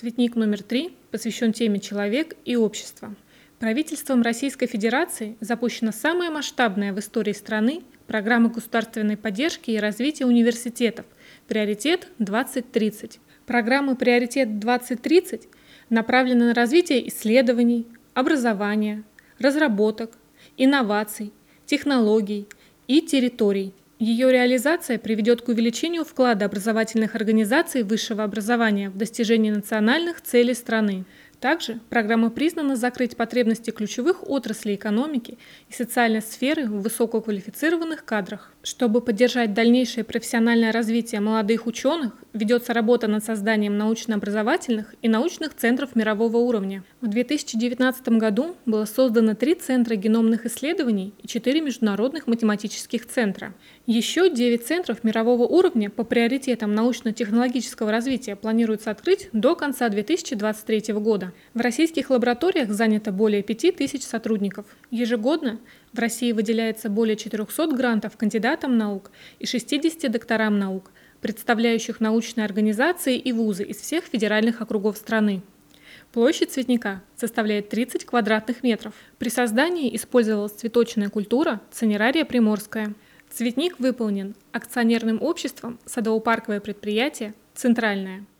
Цветник номер 3 посвящен теме «Человек и общество». Правительством Российской Федерации запущена самая масштабная в истории страны программа государственной поддержки и развития университетов «Приоритет 2030». Программа «Приоритет 2030» направлена на развитие исследований, образования, разработок, инноваций, технологий и территорий. Ее реализация приведет к увеличению вклада образовательных организаций высшего образования в достижение национальных целей страны. Также программа признана закрыть потребности ключевых отраслей экономики и социальной сферы в высококвалифицированных кадрах. Чтобы поддержать дальнейшее профессиональное развитие молодых ученых, ведется работа над созданием научно-образовательных и научных центров мирового уровня. В 2019 году было создано 3 центра геномных исследований и 4 международных математических центра. Еще 9 центров мирового уровня по приоритетам научно-технологического развития планируется открыть до конца 2023 года. В российских лабораториях занято более 5000 сотрудников. Ежегодно в России выделяется более 400 грантов кандидатам наук и 60 докторам наук, представляющих научные организации и вузы из всех федеральных округов страны. Площадь цветника составляет 30 квадратных метров. При создании использовалась цветочная культура Цинерария приморская. Цветник выполнен акционерным обществом «Садово-парковое предприятие «Центральное».